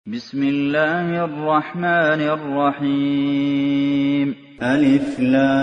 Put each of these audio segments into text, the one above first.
بسم الله الرحمن الرحيم. ألف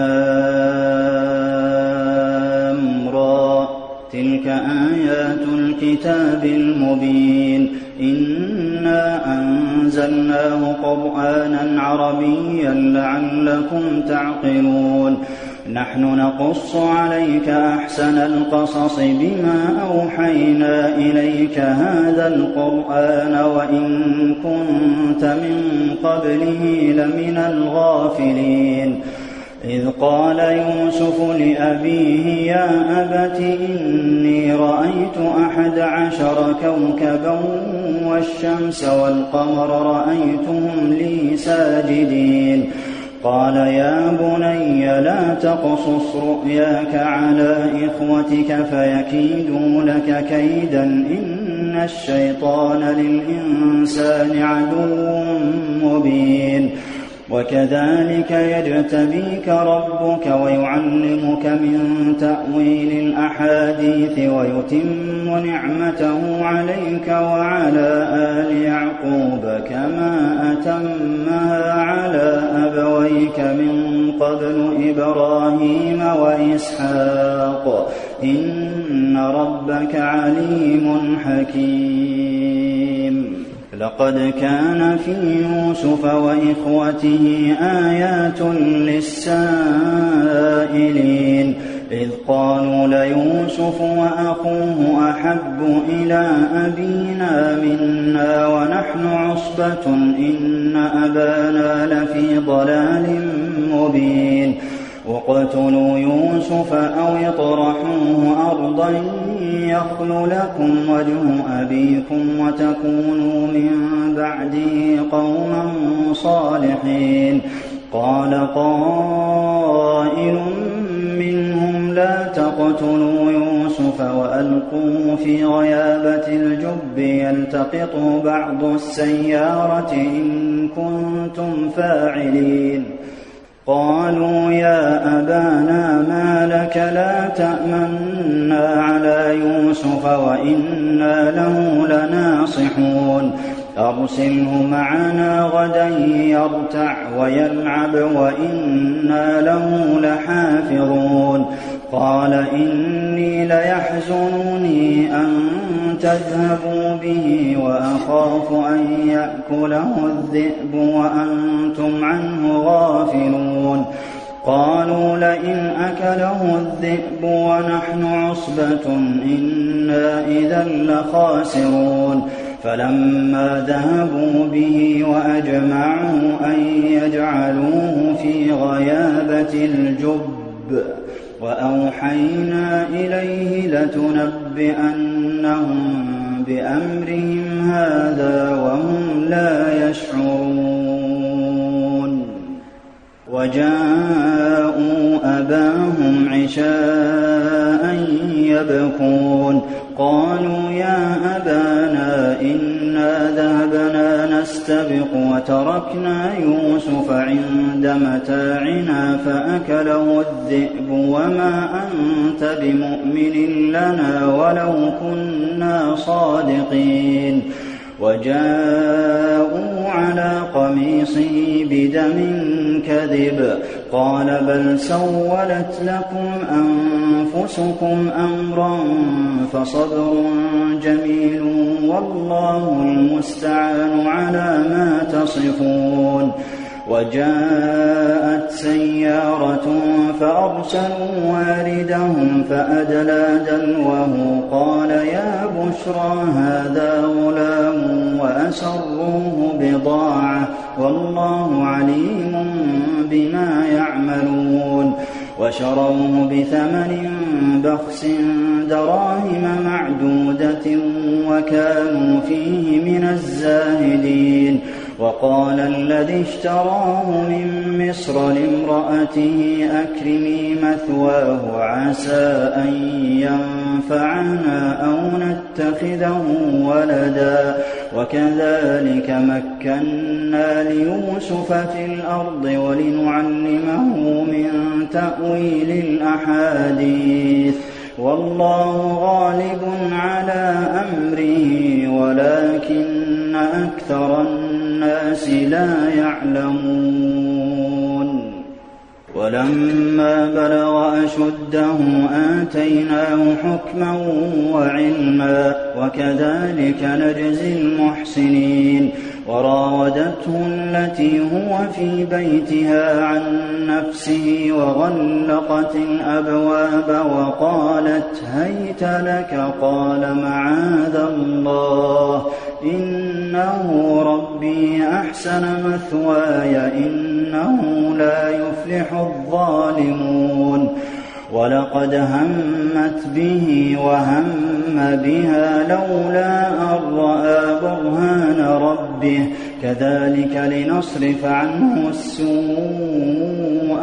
لام را تلك آيات الكتاب المبين إنا أنزلناه قرآنا عربيا لعلكم تعقلون نحن نقص عليك أحسن القصص بما أوحينا إليك هذا القرآن وإن كنت من قبله لمن الغافلين إذ قال يوسف لأبيه يا أبت إني رأيت 11 كوكبا والشمس والقمر رأيتهم لي ساجدين قال يا بني لا تقصص رؤياك على إخوتك فيكيدوا لك كيدا إن الشيطان للإنسان عدو مبين وكذلك يجتبيك ربك ويعلمك من تأويل الأحاديث ويتم نعمته عليك وعلى آل يعقوب كما أتمها على أبويك من قبل إبراهيم وإسحاق إن ربك عليم حكيم لقد كان في يوسف وإخوته آيات للسائلين إذ قالوا ليوسف وأخوه أحب إلى أبينا منا ونحن عصبة إن أبانا لفي ضلال مبين اقتلوا يوسف أو اطرحوه أرضا يخل لكم وجه أبيكم وتكونوا من بعده قوما صالحين قال قائل منهم لا تقتلوا يوسف وألقوه في غيابة الجب يلتقطه بعض السيارة إن كنتم فاعلين قالوا يا أبانا ما لك لا تأمنا على يوسف وإنا له لناصحون أرسله معنا غدا يرتع ويلعب وإنا له لحافظون قال إني ليحزنني أن تذهبوا به وأخاف أن يأكله الذئب وأنتم عنه غافلون قالوا لئن أكله الذئب ونحن عصبة إنا إذا لخاسرون فلما ذهبوا به وأجمعوا أن يجعلوه في غيابة الجب وأوحينا إليه لتنبئنهم بأمرهم هذا وهم لا يشعرون وجاءوا أباهم عشاء يبكون قالوا يا أبانا إنا ذهبنا نستبق وتركنا يوسف عند متاعنا فأكله الذئب وما أنت بمؤمن لنا ولو كنا صادقين وجاءوا على قميصه بدم كذب قال بل سولت لكم أنفسكم أمرا فصبر جميل والله المستعان على ما تصفون وجاءت سيارة فأرسلوا واردهم فأدلى دلوه قال يا بشرى هذا غلام وأسروه بضاعة والله عليم بما يعملون وشروه بثمن بخس دراهم معدودة وكانوا فيه من الزاهدين وقال الذي اشتراه من مصر لامرأته أكرمي مثواه عسى أن ينفعنا أو نتخذه ولدا وكذلك مكنا ليوسف في الأرض ولنعلمه من تأويل الأحاديث والله غالب على أمره ولكن أكثر الناس لا يعلمون ولما بلغ أشده آتيناه حكما وعلما وكذلك نجزي المحسنين وراودته التي هو في بيتها عن نفسه وغلقت الأبواب وقالت هيت لك قال معاذ الله إنه ربي أحسن مثواي إنه لا يفلح الظالمون ولقد همت به وهم بها لولا أن رأى برهان ربه كذلك لنصرف عنه السوء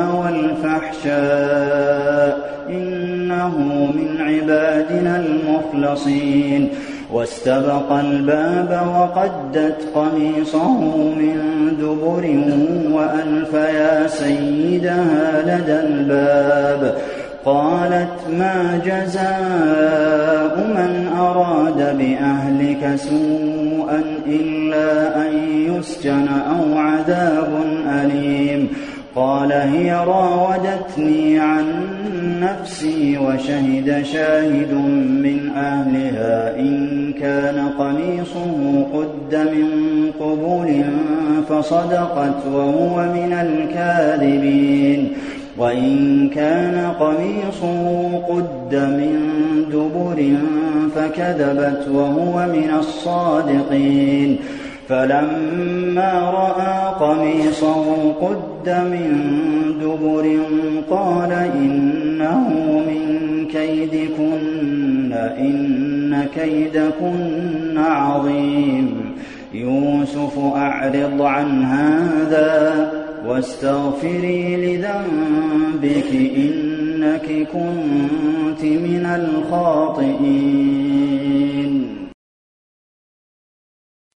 والفحشاء إنه من عبادنا المخلصين واستبق الباب وقدت قميصه من دبر وألف يا سيدها لدى الباب قالت ما جزاء من أراد بأهلك سوءا إلا أن يسجن أو عذاب أليم قال هي راودتني عن نفسي وشهد شاهد من أهلها إن كان قميصه قد من قبول فصدقت وهو من الكاذبين وإن كان قميصه قد من دبر فكذبت وهو من الصادقين فلما رأى قميصه قد من دبر قال إنه من كيدكن إن كيدكن عظيم يوسف أعرض عن هذا واستغفري لذنبك إنك كنت من الخاطئين